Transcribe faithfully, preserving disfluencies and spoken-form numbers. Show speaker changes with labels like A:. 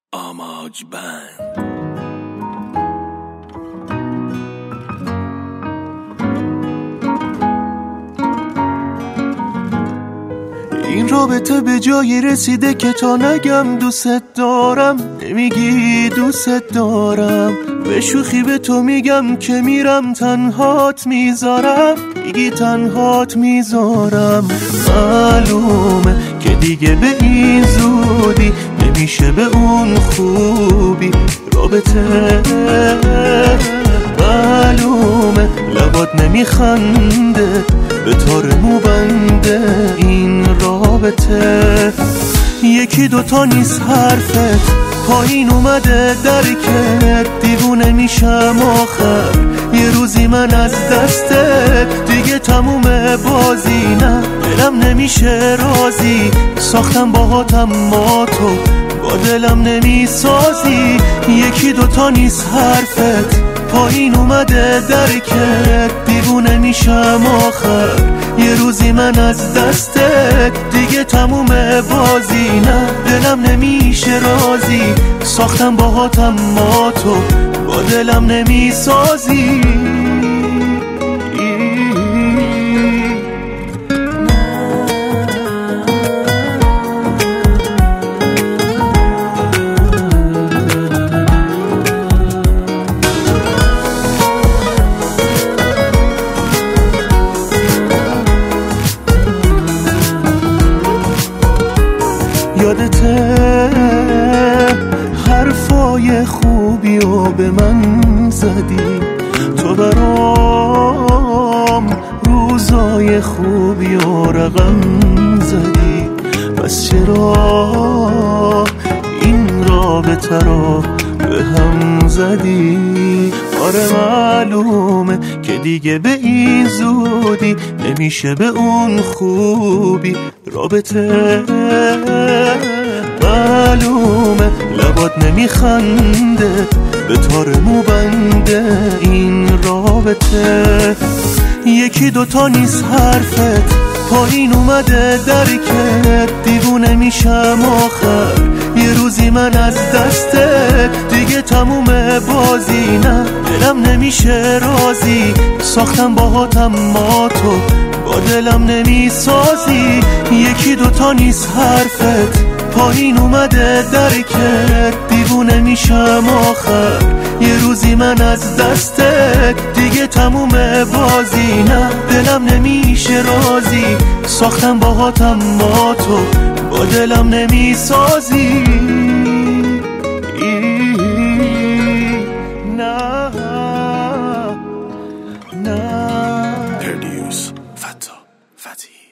A: آماج بند.
B: این رابطه به جایی رسیده که تا نگم دوست دارم نمیگی دوست دارم. به شوخی به تو میگم که میرم تنهات میذارم، میگی تنهات میذارم. معلومه که دیگه به این زودی نمیشه به اون خوبی رابطه. معلومه لبات نمیخنده به تار موبنده این رابطه. یکی دوتا نیست حرفت پایین اومده درکت، دیوونه میشم آخر یه روزی من از دستت. دیگه تموم بازی نه دلم نمیشه راضی، ساختم باهاتم ما تو با دلم نمیسازی. یکی دوتا نیست حرفت پایین اومده درکت، دیوونه میشم آخر یه روزی من از دستت. دیگه تموم بازی نه دلم نمیشه راضی، ساختم باهاتم ما تو با دلم نمیسازی. یادته حرفای خوبی و به من زدی، تو برام روزای خوبی و رقم زدی. پس چرا این رابطه رو به هم زدی؟ آره معلومه که دیگه به این زودی نمیشه به اون خوبی رابطه. معلومه لبات نمیخنده به تار موبنده این رابطه. یکی دوتا نیست حرفت پایین اومده درکت، دیوونه میشم آخر یه روزی من از دستت. دیگه تموم بازی نه دلم نمیشه راضی، ساختم باهاتم ما تو با دلم نمیسازی. یکی دوتا نیست حرفت پایین اومده درکت، دیوونه میشم آخر یه روزی من از دستت. دیگه تموم بازی نه دلم نمیشه راضی، ساختم باهاتم ما تو با دلم نمیسازی. نه نه
A: پردیوس فتا فتی.